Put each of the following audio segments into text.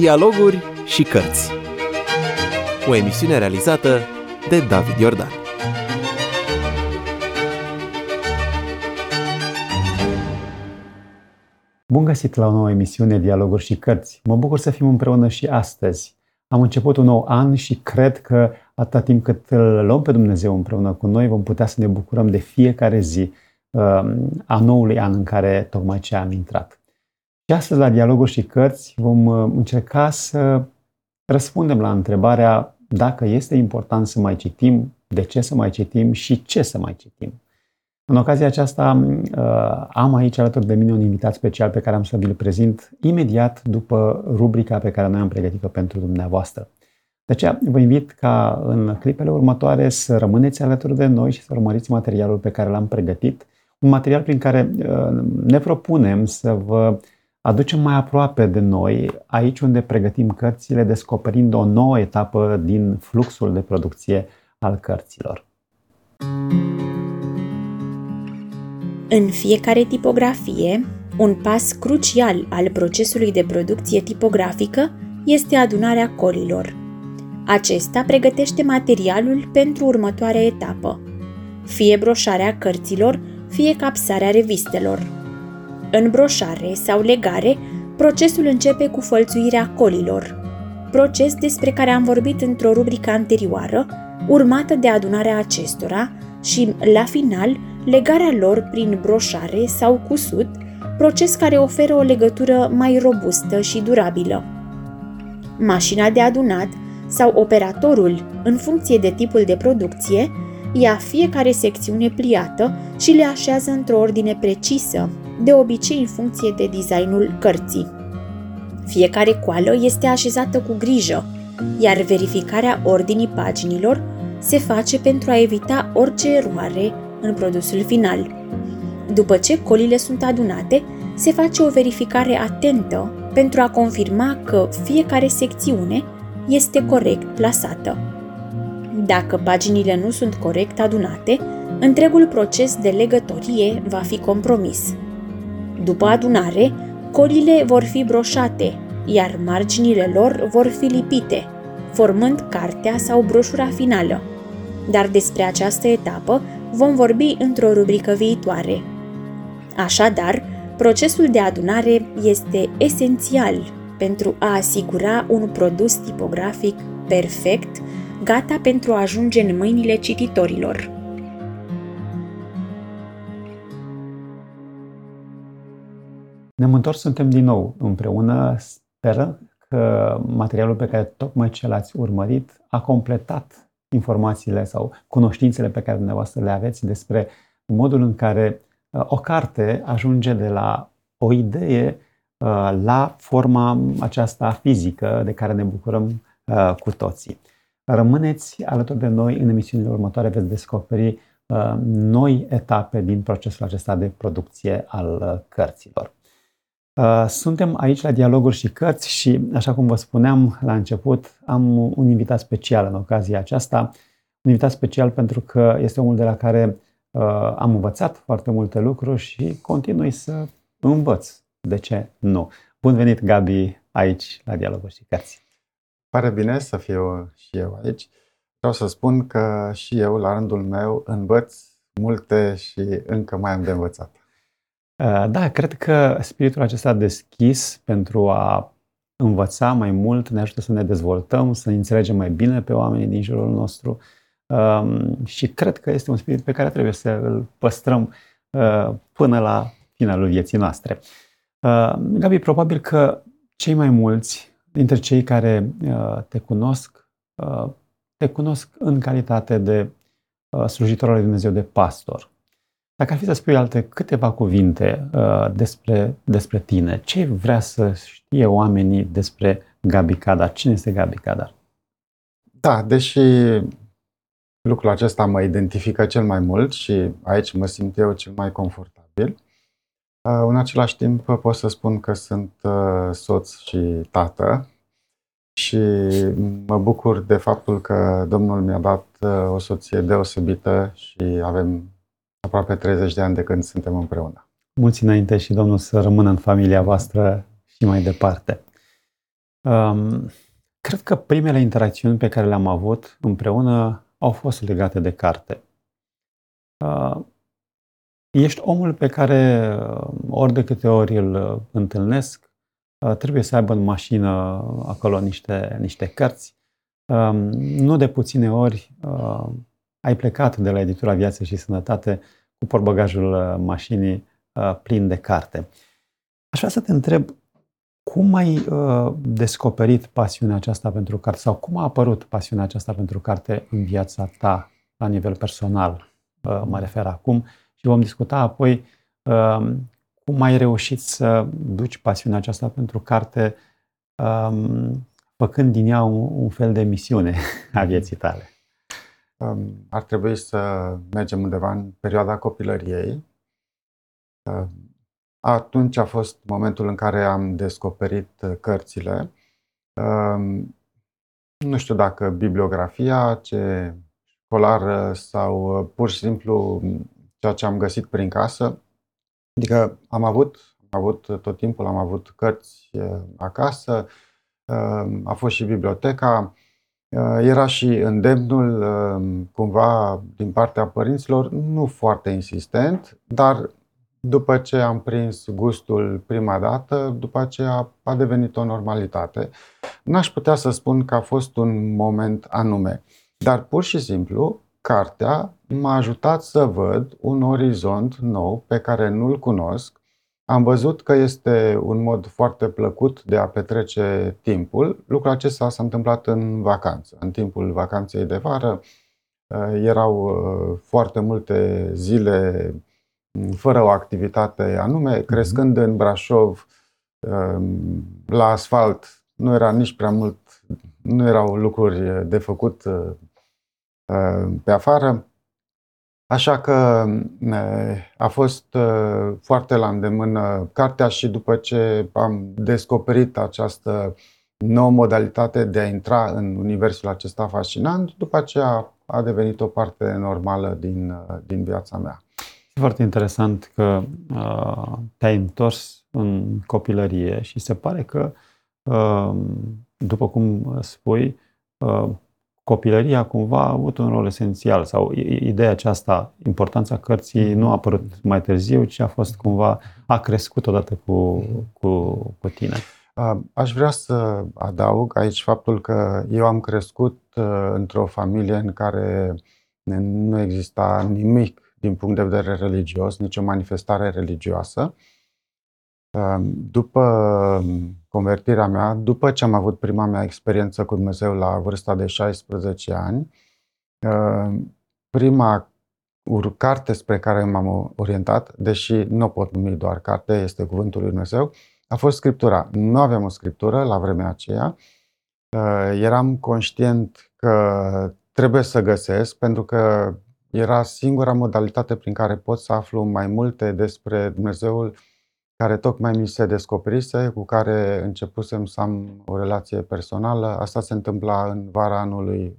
Dialoguri și cărți. O emisiune realizată de David Iordan. Bun găsit la o nouă emisiune Dialoguri și cărți. Mă bucur să fim împreună și astăzi. Am început un nou an și cred că atâta timp cât îl luăm pe Dumnezeu împreună cu noi, vom putea să ne bucurăm de fiecare zi a noului an în care tocmai ce am intrat. Și astăzi la Dialoguri și cărți vom încerca să răspundem la întrebarea dacă este important să mai citim, de ce să mai citim și ce să mai citim. În ocazia aceasta am aici alături de mine un invitat special pe care am să vi-l prezint imediat după rubrica pe care noi am pregătit-o pentru dumneavoastră. De aceea vă invit ca în clipele următoare să rămâneți alături de noi și să urmăriți materialul pe care l-am pregătit. Un material prin care ne propunem să vă aducem mai aproape de noi, aici unde pregătim cărțile, descoperind o nouă etapă din fluxul de producție al cărților. În fiecare tipografie, un pas crucial al procesului de producție tipografică este adunarea colilor. Acesta pregătește materialul pentru următoarea etapă, fie broșarea cărților, fie capsarea revistelor. În broșare sau legare, procesul începe cu fălțuirea colilor, proces despre care am vorbit într-o rubrică anterioară, urmată de adunarea acestora și, la final, legarea lor prin broșare sau cusut, proces care oferă o legătură mai robustă și durabilă. Mașina de adunat sau operatorul, în funcție de tipul de producție, ia fiecare secțiune pliată și le așează într-o ordine precisă, de obicei în funcție de designul cărții. Fiecare coală este așezată cu grijă, iar verificarea ordinii paginilor se face pentru a evita orice eroare în produsul final. După ce colile sunt adunate, se face o verificare atentă pentru a confirma că fiecare secțiune este corect plasată. Dacă paginile nu sunt corect adunate, întregul proces de legătorie va fi compromis. După adunare, colile vor fi broșate, iar marginile lor vor fi lipite, formând cartea sau broșura finală. Dar despre această etapă vom vorbi într-o rubrică viitoare. Așadar, procesul de adunare este esențial pentru a asigura un produs tipografic perfect, gata pentru a ajunge în mâinile cititorilor. Suntem din nou împreună. Sperăm că materialul pe care tocmai ce l-ați urmărit a completat informațiile sau cunoștințele pe care dumneavoastră le aveți despre modul în care o carte ajunge de la o idee la forma aceasta fizică de care ne bucurăm cu toții. Rămâneți alături de noi, în emisiunile următoare veți descoperi noi etape din procesul acesta de producție al cărților. Suntem aici la Dialoguri și cărți și, așa cum vă spuneam la început, am un invitat special în ocazia aceasta. Un invitat special pentru că este omul de la care am învățat foarte multe lucruri și continui să învăț. De ce nu? Bun venit, Gabi, aici la Dialoguri și cărți. Pare bine să fiu și eu aici. Vreau să spun că și eu, la rândul meu, învăț multe și încă mai am de învățat. Da, cred că spiritul acesta deschis pentru a învăța mai mult ne ajută să ne dezvoltăm, să înțelegem mai bine pe oamenii din jurul nostru și cred că este un spirit pe care trebuie să îl păstrăm până la finalul vieții noastre. Gabi, probabil că cei mai mulți dintre cei care te cunosc în calitate de slujitor al lui Dumnezeu, de pastor. Dacă ar fi să spui alte câteva cuvinte despre tine, ce vrea să știe oamenii despre Gabi Cadar? Cine este Gabi Cadar? Da, deși lucrul acesta mă identifică cel mai mult și aici mă simt eu cel mai confortabil, în același timp pot să spun că sunt soț și tată și mă bucur de faptul că Domnul mi-a dat o soție deosebită și avem aproape 30 de ani de când suntem împreună. Mulți înainte și Domnul să rămână în familia voastră și mai departe. Cred că primele interacțiuni pe care le-am avut împreună au fost legate de carte. Ești omul pe care ori de câte ori îl întâlnesc, trebuie să aibă în mașină acolo niște cărți. Nu de puține ori ai plecat de la editura Viață și Sănătate cu portbagajul mașinii plin de carte. Aș vrea să te întreb, cum ai descoperit pasiunea aceasta pentru carte sau cum a apărut pasiunea aceasta pentru carte în viața ta, la nivel personal, mă refer acum, și vom discuta apoi cum ai reușit să duci pasiunea aceasta pentru carte făcând din ea un fel de misiune a vieții tale. Ar trebui să mergem undeva în perioada copilăriei. Atunci a fost momentul în care am descoperit cărțile. Nu știu dacă bibliografia, ce școlară sau pur și simplu ceea ce am găsit prin casă. Adică am avut tot timpul, am avut cărți acasă, a fost și biblioteca, era și îndemnul cumva din partea părinților, nu foarte insistent, dar după ce am prins gustul prima dată, după aceea a devenit o normalitate. N-aș putea să spun că a fost un moment anume, dar pur și simplu cartea m-a ajutat să văd un orizont nou pe care nu-l cunosc. Am văzut că este un mod foarte plăcut de a petrece timpul. Lucrul acesta s-a întâmplat în vacanță. În timpul vacanței de vară erau foarte multe zile fără o activitate anume. Crescând în Brașov, la asfalt, nu era nici prea mult, nu erau lucruri de făcut pe afară. Așa că a fost foarte la îndemână cartea și după ce am descoperit această nouă modalitate de a intra în universul acesta fascinant, după aceea a devenit o parte normală din viața mea. E foarte interesant că te-ai întors în copilărie și se pare că, după cum spui, copilăria cumva a avut un rol esențial sau ideea aceasta, importanța cărții nu a apărut mai târziu, ci a fost cumva, a crescut odată cu tine. Aș vrea să adaug aici faptul că eu am crescut într-o familie în care nu exista nimic din punct de vedere religios, nicio manifestare religioasă. După convertirea mea, după ce am avut prima mea experiență cu Dumnezeu la vârsta de 16 ani, prima carte spre care m-am orientat, deși nu o pot numi doar carte, este Cuvântul lui Dumnezeu, a fost Scriptura. Nu aveam o scriptură la vremea aceea. Eram conștient că trebuie să găsesc, pentru că era singura modalitate prin care pot să aflu mai multe despre Dumnezeul care tocmai mi se descoperise, cu care începusem să am o relație personală. Asta se întâmpla în vara anului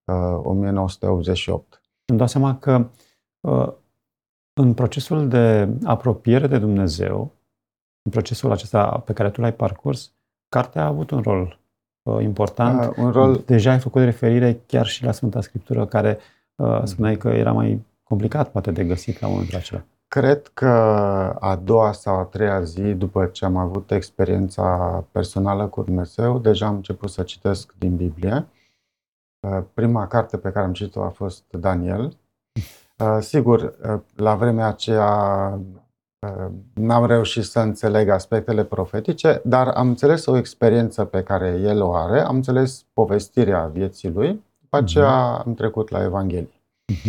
1988. Îmi dau seama că în procesul de apropiere de Dumnezeu, în procesul acesta pe care tu l-ai parcurs, cartea a avut un rol important. Deja ai făcut referire chiar și la Sfânta Scriptură, care spuneai că era mai complicat poate de găsit la momentul acela. Cred că a doua sau a treia zi, după ce am avut experiența personală cu Dumnezeu, deja am început să citesc din Biblie. Prima carte pe care am citit-o a fost Daniel. Sigur, la vremea aceea n-am reușit să înțeleg aspectele profetice, dar am înțeles o experiență pe care el o are, am înțeles povestirea vieții lui, după aceea am trecut la Evanghelie.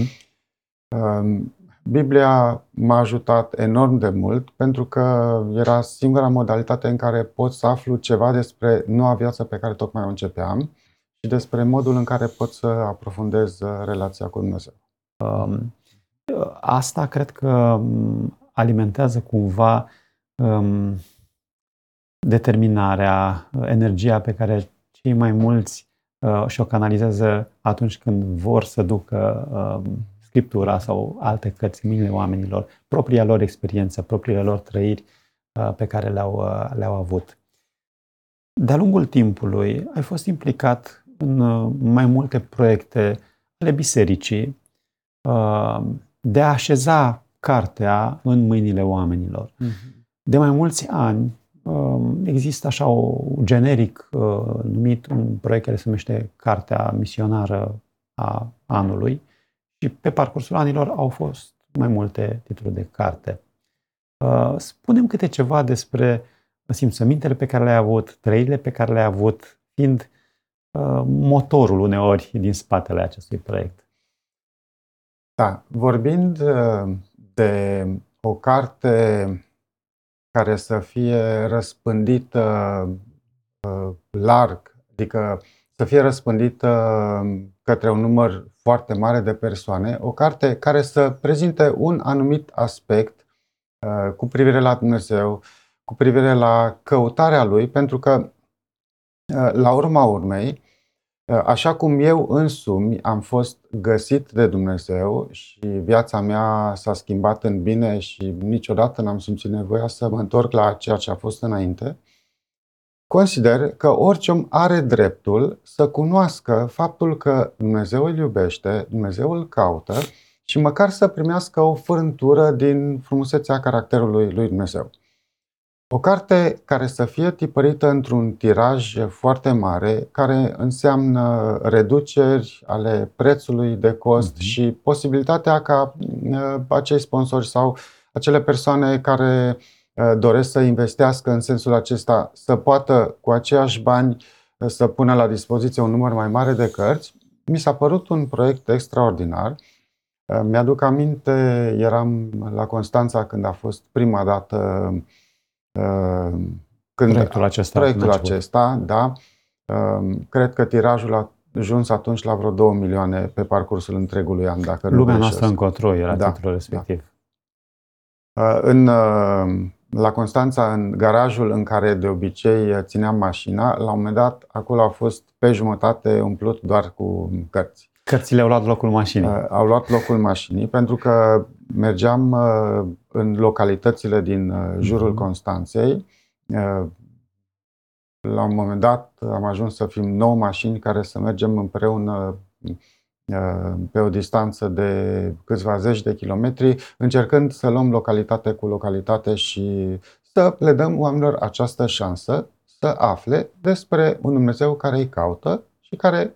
Biblia m-a ajutat enorm de mult pentru că era singura modalitate în care pot să aflu ceva despre noua viață pe care tocmai o începeam și despre modul în care pot să aprofundez relația cu Dumnezeu. Asta cred că alimentează cumva determinarea, energia pe care cei mai mulți și-o canalizează atunci când vor să ducă Scriptura sau alte cărți în mâinile oamenilor, propria lor experiență, propriile lor trăiri pe care le-au avut. de-a lungul timpului ai fost implicat în mai multe proiecte ale bisericii de a așeza cartea în mâinile oamenilor. De mai mulți ani există așa generic numit un proiect care se numește Cartea Misionară a Anului și pe parcursul anilor au fost mai multe titluri de carte. Spune-mi câte ceva despre simțămintele pe care le-ai avut, trăirile pe care le-ai avut, fiind motorul uneori din spatele acestui proiect. Da, vorbind de o carte care să fie răspândită larg, adică să fie răspândită către un număr foarte mare de persoane, o carte care să prezinte un anumit aspect cu privire la Dumnezeu, cu privire la căutarea Lui, pentru că, la urma urmei, așa cum eu însumi am fost găsit de Dumnezeu și viața mea s-a schimbat în bine și niciodată n-am simțit nevoia să mă întorc la ceea ce a fost înainte, consider că orice om are dreptul să cunoască faptul că Dumnezeu îl iubește, Dumnezeu îl caută și măcar să primească o frântură din frumusețea caracterului lui Dumnezeu. O carte care să fie tipărită într-un tiraj foarte mare, care înseamnă reduceri ale prețului de cost și posibilitatea ca acei sponsori sau acele persoane care doresc să investească în sensul acesta să poată cu aceiași bani să pună la dispoziție un număr mai mare de cărți, mi s-a părut un proiect extraordinar. Mi-aduc aminte, eram la Constanța când a fost prima dată proiectul acesta, da. Cred că tirajul a ajuns atunci la vreo 2 milioane pe parcursul întregului an, dacă nu Lumea noastră încotro era titlul respectiv. La Constanța, în garajul în care de obicei țineam mașina, la un moment dat, acolo a fost pe jumătate umplut doar cu cărți. Cărțile au luat locul mașinii. Au luat locul mașinii pentru că mergeam în localitățile din jurul Constanței. La un moment dat am ajuns să fim 9 mașini care să mergem împreună pe o distanță de câțiva zeci de kilometri, încercând să luăm localitate cu localitate și să le dăm oamenilor această șansă să afle despre un Dumnezeu care îi caută și care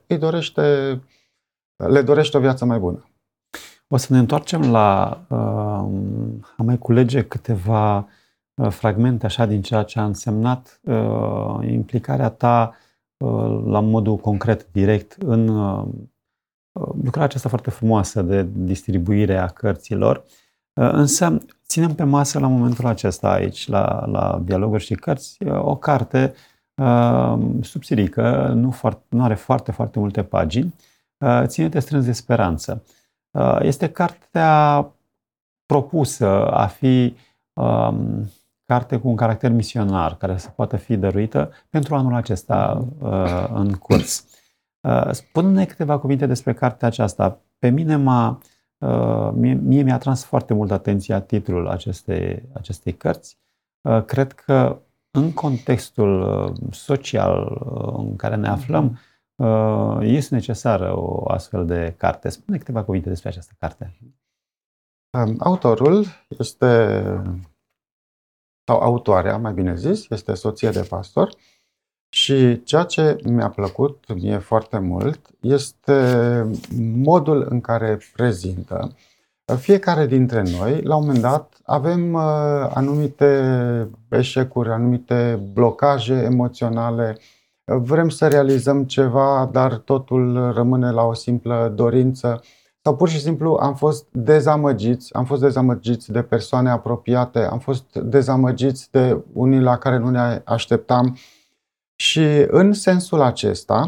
le dorește o viață mai bună. O să ne întoarcem la a mai culege câteva fragmente așa din ceea ce a însemnat implicarea ta la modul concret, direct, în lucrarea aceasta foarte frumoasă de distribuire a cărților. Însă ținem pe masă la momentul acesta aici, la Dialoguri și Cărți, o carte subțirică, nu are foarte, foarte multe pagini, Ține-te strâns de speranță. Este cartea propusă a fi carte cu un caracter misionar, care să poată fi dăruită pentru anul acesta în curs. Spune-ne câteva cuvinte despre cartea aceasta. Pe mine mie mi-a atras foarte mult atenția titlul acestei cărți. Cred că în contextul social în care ne aflăm, este necesară o astfel de carte. Spune câteva cuvinte despre această carte. Autorul sau autoarea, mai bine zis, este soție de pastor și ceea ce mi-a plăcut mie foarte mult este modul în care prezintă. Fiecare dintre noi, la un moment dat, avem anumite eșecuri, anumite blocaje emoționale. Vrem să realizăm ceva, dar totul rămâne la o simplă dorință. Sau pur și simplu am fost dezamăgiți de persoane apropiate, am fost dezamăgiți de unii la care nu ne așteptam. Și în sensul acesta,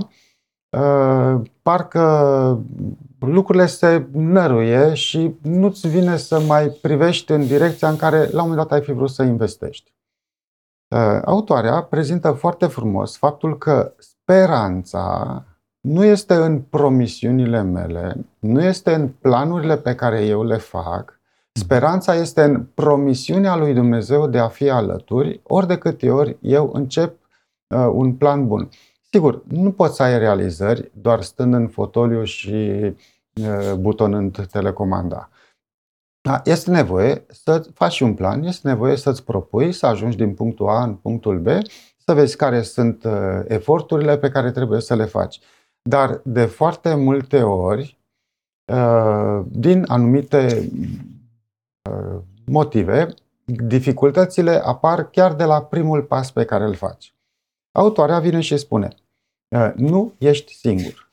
parcă lucrurile se năruie și nu-ți vine să mai privești în direcția în care la un moment dat ai fi vrut să investești. Autoarea prezintă foarte frumos faptul că speranța nu este în promisiunile mele, nu este în planurile pe care eu le fac. Speranța este în promisiunea lui Dumnezeu de a fi alături, ori de câte ori eu încep un plan bun. Sigur, nu poți să ai realizări doar stând în fotoliu și butonând telecomanda. Este nevoie să faci un plan, este nevoie să-ți propui să ajungi din punctul A în punctul B, să vezi care sunt eforturile pe care trebuie să le faci. Dar de foarte multe ori, din anumite motive, dificultățile apar chiar de la primul pas pe care îl faci. Autoarea vine și spune: nu ești singur.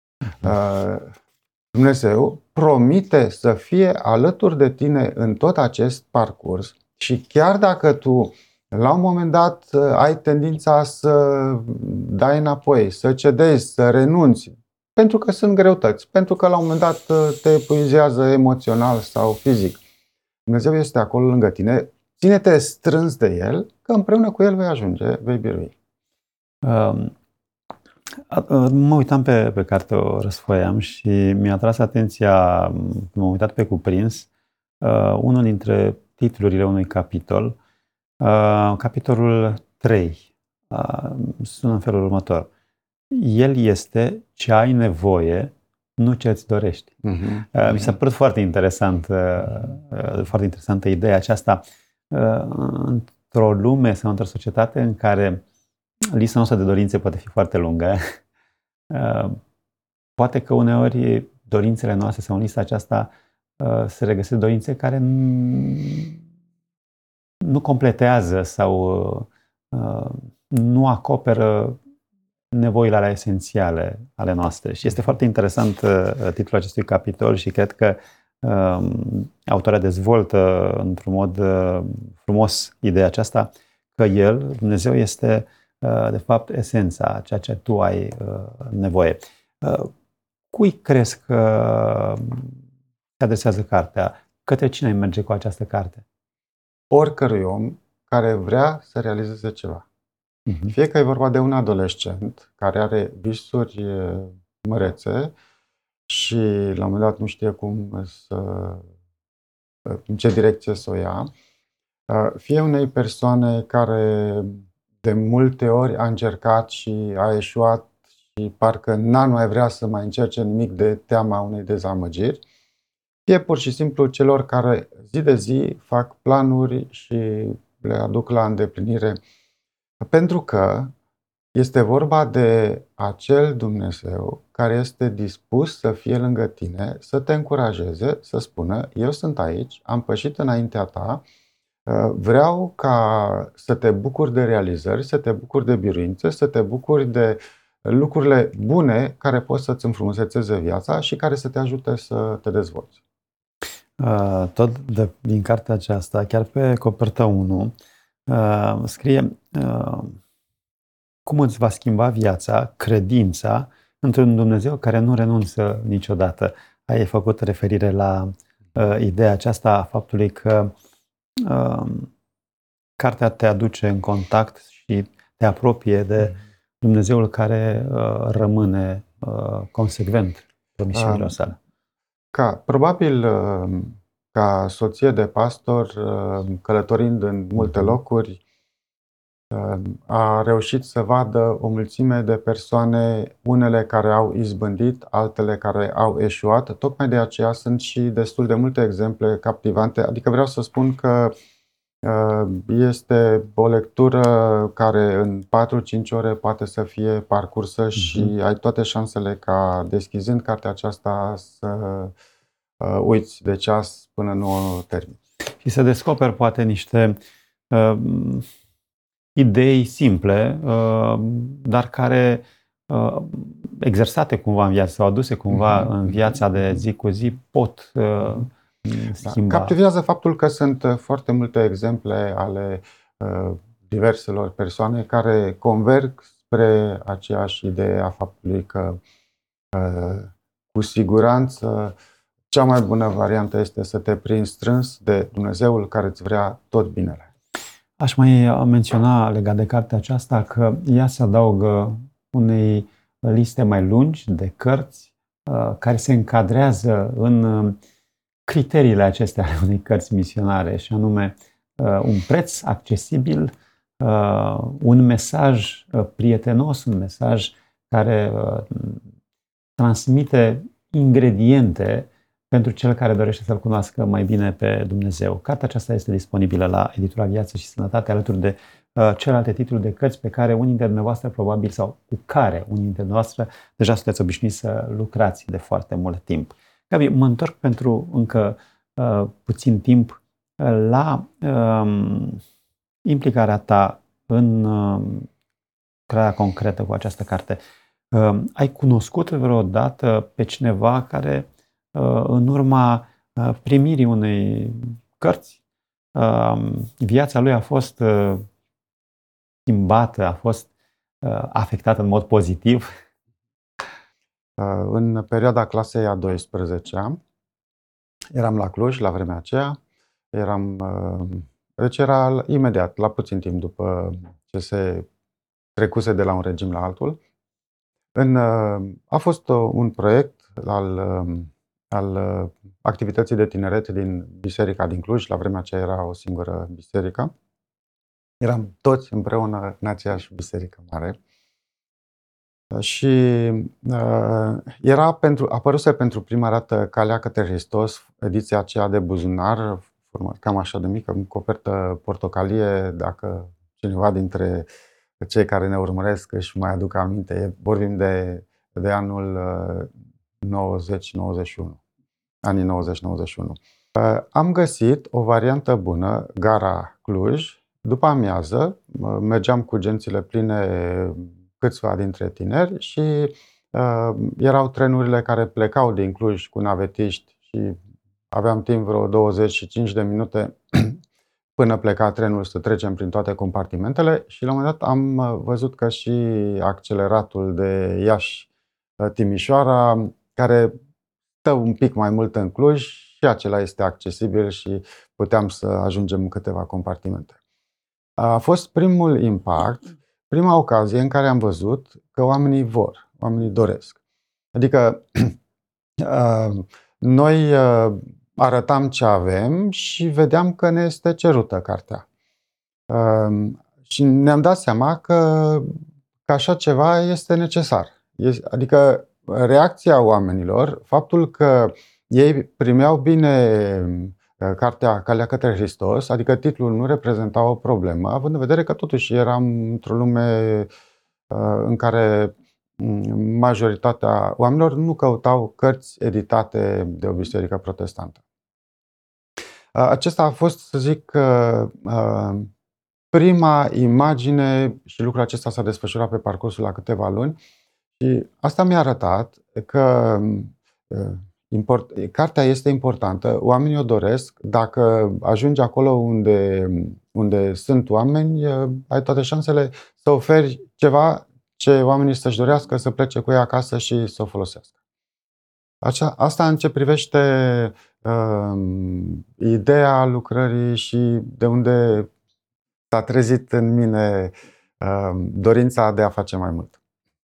Dumnezeu promite să fie alături de tine în tot acest parcurs și chiar dacă tu la un moment dat ai tendința să dai înapoi, să cedezi, să renunți, pentru că sunt greutăți, pentru că la un moment dat te epuizează emoțional sau fizic, Dumnezeu este acolo lângă tine, ține-te strâns de El, că împreună cu El vei ajunge, vei birui. Mă uitam pe carte, o răsfoiam și mi-a tras atenția, când m-am uitat pe cuprins, unul dintre titlurile unui capitol, capitolul 3, sună în felul următor: El este ce ai nevoie, nu ce îți dorești. Mi s-a părut foarte interesantă ideea aceasta într-o lume sau într-o societate în care lista noastră de dorințe poate fi foarte lungă. Poate că uneori dorințele noastre sau în lista aceasta se regăsesc dorințe care nu completează sau nu acoperă nevoile alea esențiale ale noastre. Și este foarte interesant titlul acestui capitol și cred că autoarea dezvoltă într-un mod frumos ideea aceasta că El, Dumnezeu, este de fapt esența, ceea ce tu ai nevoie. Cui crezi că se adresează cartea? Către cine merge cu această carte? Oricărui om care vrea să realizeze ceva. Fie că e vorba de un adolescent care are visuri mărețe și la un moment dat nu știe în ce direcție să o ia, fie unei persoane care de multe ori a încercat și a eșuat și parcă n-a mai vrea să mai încerce nimic de teama unei dezamăgiri, fie pur și simplu celor care zi de zi fac planuri și le aduc la îndeplinire, pentru că este vorba de acel Dumnezeu care este dispus să fie lângă tine, să te încurajeze, să spună: eu sunt aici, am pășit înaintea ta, vreau ca să te bucuri de realizări, să te bucuri de biruințe, să te bucuri de lucrurile bune care pot să-ți înfrumusețeze viața și care să te ajute să te dezvolți. Tot din cartea aceasta, chiar pe coperta 1, scrie cum îți va schimba viața, credința într-un Dumnezeu care nu renunță niciodată. Ai făcut referire la ideea aceasta a faptului că cartea te aduce în contact și te apropie de Dumnezeul care rămâne consecvent promisiunilor sale. Probabil ca soție de pastor, călătorind în multe locuri, a reușit să vadă o mulțime de persoane, unele care au izbândit, altele care au eșuat. Tocmai de aceea sunt și destul de multe exemple captivante. Adică vreau să spun că este o lectură care în 4-5 ore poate să fie parcursă și ai toate șansele ca, deschizând cartea aceasta, să uiți de ceas până nu o termini. Și să descoperi poate niște idei simple, dar care, exersate cumva în viață sau aduse cumva în viața de zi cu zi, pot schimba. Captivează faptul că sunt foarte multe exemple ale diverselor persoane care converg spre aceeași idee a faptului că cu siguranță cea mai bună variantă este să te prinzi strâns de Dumnezeul care îți vrea tot binele. Aș mai menționa legat de cartea aceasta că ea se adaugă unei liste mai lungi de cărți care se încadrează în criteriile acestea ale unei cărți misionare, și anume un preț accesibil, un mesaj prietenos, un mesaj care transmite ingrediente pentru cel care dorește să-L cunoască mai bine pe Dumnezeu. Cartea aceasta este disponibilă la editura Viață și Sănătate, alături de celelalte titluri de cărți pe care unii dintre dumneavoastră probabil sau cu care unii dintre dumneavoastră deja sunteți obișnuiți să lucrați de foarte mult timp. Gabi, mă întorc pentru încă puțin timp la implicarea ta în crearea concretă cu această carte. Ai cunoscut vreodată pe cineva care în urma primirii unei cărți, viața lui a fost schimbată, a fost afectată în mod pozitiv? În perioada clasei a 12-a, eram la Cluj la vremea aceea, deci era imediat, la puțin timp după ce se trecuse de la un regim la altul. A fost un proiect al activității de tineret din biserica din Cluj. La vremea aceea era o singură biserică. Eram toți împreună în aceeași biserică mare. Și apăruse pentru prima dată Calea către Hristos, ediția aceea de buzunar, cam așa de mică, copertă portocalie, dacă cineva dintre cei care ne urmăresc își mai aduc aminte. Vorbim de anul 90-91, anii 90-91. Am găsit o variantă bună, Gara Cluj. După amiază mergeam cu gențile pline, câțiva dintre tineri, și erau trenurile care plecau din Cluj cu navetiști și aveam timp vreo 25 de minute până pleca trenul să trecem prin toate compartimentele și la un moment dat am văzut că și acceleratul de Iași-Timișoara, care stă un pic mai mult în Cluj, și acela este accesibil și puteam să ajungem în câteva compartimente. A fost primul impact, prima ocazie în care am văzut că oamenii oamenii doresc. Adică noi arătam ce avem și vedeam că ne este cerută cartea. Și ne-am dat seama că așa ceva este necesar. Adică reacția oamenilor, faptul că ei primeau bine cartea Calea către Hristos, adică titlul nu reprezenta o problemă, având în vedere că totuși eram într-o lume în care majoritatea oamenilor nu căutau cărți editate de o biserică protestantă. Acesta a fost, să zic, prima imagine și lucrul acesta s-a desfășurat pe parcursul la câteva luni și asta mi-a arătat că cartea este importantă, oamenii o doresc, dacă ajungi acolo unde sunt oameni, ai toate șansele să oferi ceva ce oamenii să-și dorească să plece cu ea acasă și să o folosească. Asta în ce privește ideea lucrării și de unde s-a trezit în mine dorința de a face mai mult.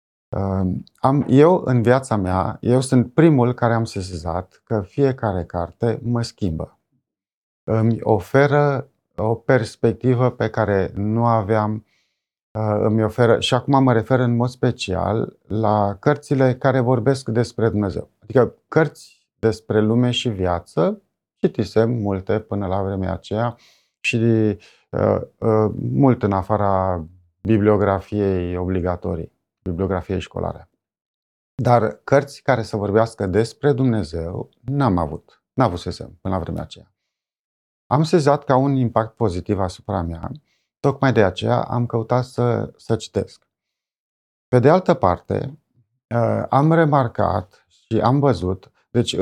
Eu, în viața mea, sunt primul care am sesizat că fiecare carte mă schimbă. Îmi oferă o perspectivă pe care nu aveam, îmi oferă, și acum mă refer în mod special la cărțile care vorbesc despre Dumnezeu. Adică cărți despre lume și viață, citisem multe până la vremea aceea și mult în afara bibliografiei obligatorii, bibliografiei școlare. Dar cărți care să vorbească despre Dumnezeu n-avusesem până la vremea aceea. Am sezat ca un impact pozitiv asupra mea, tocmai de aceea am căutat să citesc. Pe de altă parte, am remarcat și am văzut, deci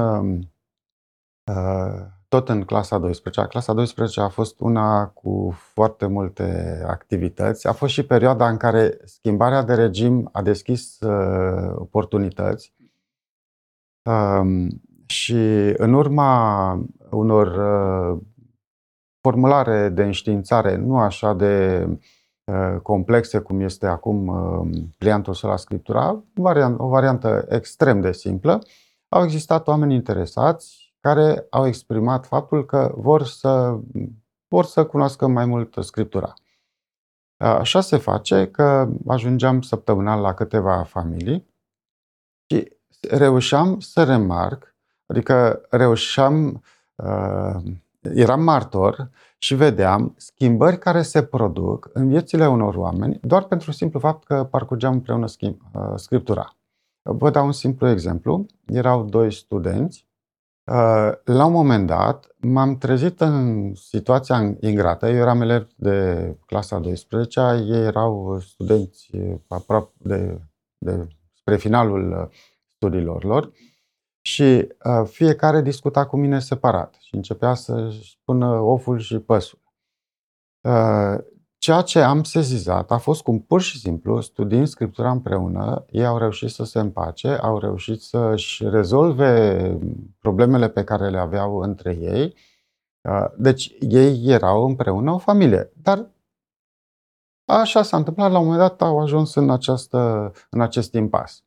tot în clasa 12, clasa 12 a fost una cu foarte multe activități. A fost și perioada în care schimbarea de regim a deschis oportunități și în urma unor formulare de înștiințare nu așa de complexe cum este acum pliantul Sola Scriptura, o variantă extrem de simplă, au existat oameni interesați care au exprimat faptul că vor să cunoască mai mult Scriptura. Așa se face că ajungeam săptămânal la câteva familii și reușeam să remarc, adică eram martor și vedeam schimbări care se produc în viețile unor oameni doar pentru simplu fapt că parcurgeam împreună Scriptura. Vă dau un simplu exemplu. Erau 2 studenți. La un moment dat m-am trezit în situația ingrată. Eu eram elev de clasa 12-a, ei erau studenți aproape spre finalul studiilor lor și fiecare discuta cu mine separat și începea să-și spună oful și păsul. Ceea ce am sezizat a fost cum pur și simplu, studiind Scriptura împreună, ei au reușit să se împace, au reușit să-și rezolve problemele pe care le aveau între ei. Deci ei erau împreună o familie. Dar așa s-a întâmplat, la un moment dat au ajuns în acest impas.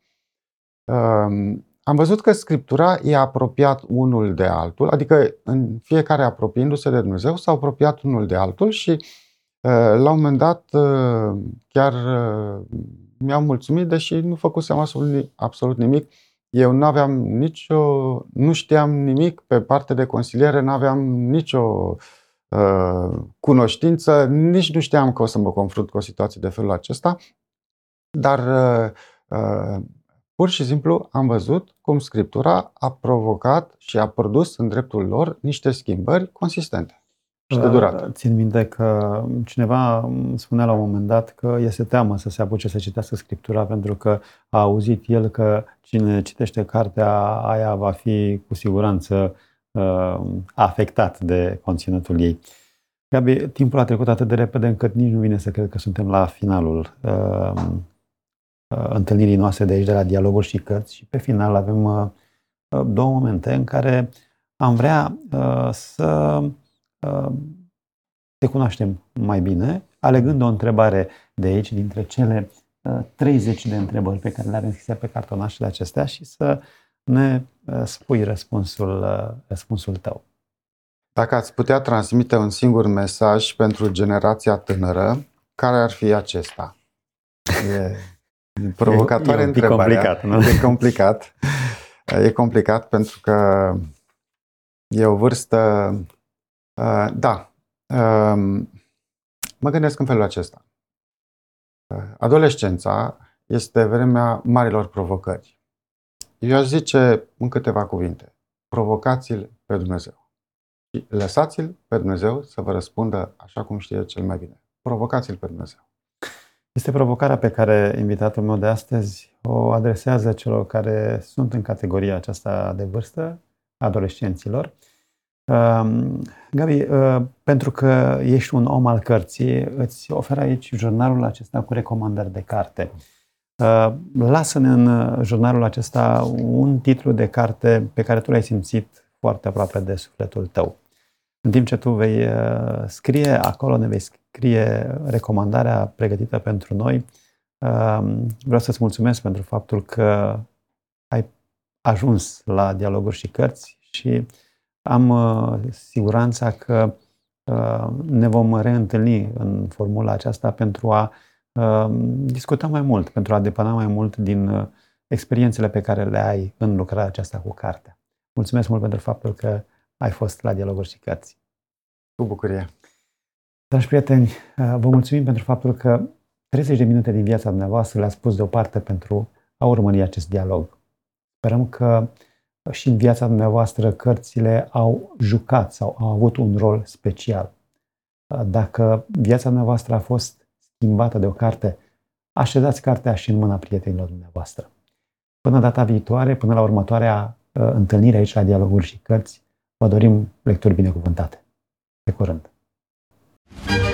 Am văzut că Scriptura e apropiat unul de altul, adică în fiecare apropiindu-se de Dumnezeu s-au apropiat unul de altul și la un moment dat chiar mi-am mulțumit, deși nu făcusem absolut nimic. Eu nu știam nimic pe partea de consiliere, nu aveam nicio cunoștință, nici nu știam că o să mă confrunt cu o situație de felul acesta, dar pur și simplu am văzut cum Scriptura a provocat și a produs în dreptul lor niște schimbări consistente și de durată. Țin minte că cineva spunea la un moment dat că este teamă să se apuce să citească Scriptura pentru că a auzit el că cine citește cartea aia va fi cu siguranță afectat de conținutul ei. Gabi, timpul a trecut atât de repede încât nici nu vine să cred că suntem la finalul întâlnirii noastre de aici, de la Dialoguri și Cărți, și pe final avem 2 momente în care am vrea să te cunoaștem mai bine, alegând o întrebare de aici, dintre cele 30 de întrebări pe care le avem scrise pe cartonașele acestea și să ne spui răspunsul tău. Dacă ați putea transmite un singur mesaj pentru generația tânără, care ar fi acesta? E provocatoare întrebarea. Complicat, nu? E complicat. E complicat pentru că e o vârstă... Mă gândesc în felul acesta. Adolescența este vremea marilor provocări. Eu aș zice în câteva cuvinte. Provocați-l pe Dumnezeu. Și lăsați-l pe Dumnezeu să vă răspundă așa cum știe cel mai bine. Provocați-l pe Dumnezeu. Este provocarea pe care invitatul meu de astăzi o adresează celor care sunt în categoria aceasta de vârstă, adolescenților. Gabi, pentru că ești un om al cărții, îți ofer aici jurnalul acesta cu recomandări de carte. Lasă-ne în jurnalul acesta un titlu de carte pe care tu l-ai simțit foarte aproape de sufletul tău. În timp ce tu vei scrie, acolo ne vei scrie recomandarea pregătită pentru noi. Vreau să-ți mulțumesc pentru faptul că ai ajuns la Dialoguri și Cărți și am siguranța că ne vom reîntâlni în formula aceasta pentru a discuta mai mult, pentru a depăna mai mult din experiențele pe care le ai în lucrarea aceasta cu cartea. Mulțumesc mult pentru faptul că ai fost la Dialoguri și Cărți. Cu bucurie. Dragi prieteni, vă mulțumim pentru faptul că 30 de minute din viața dumneavoastră le-ați pus deoparte pentru a urmări acest dialog. Sperăm că și în viața dumneavoastră cărțile au jucat sau au avut un rol special. Dacă viața dumneavoastră a fost schimbată de o carte, așezați cartea și în mâna prietenilor dumneavoastră. Până data viitoare, până la următoarea întâlnire aici la Dialoguri și Cărți, vă dorim lecturi binecuvântate. Pe curând!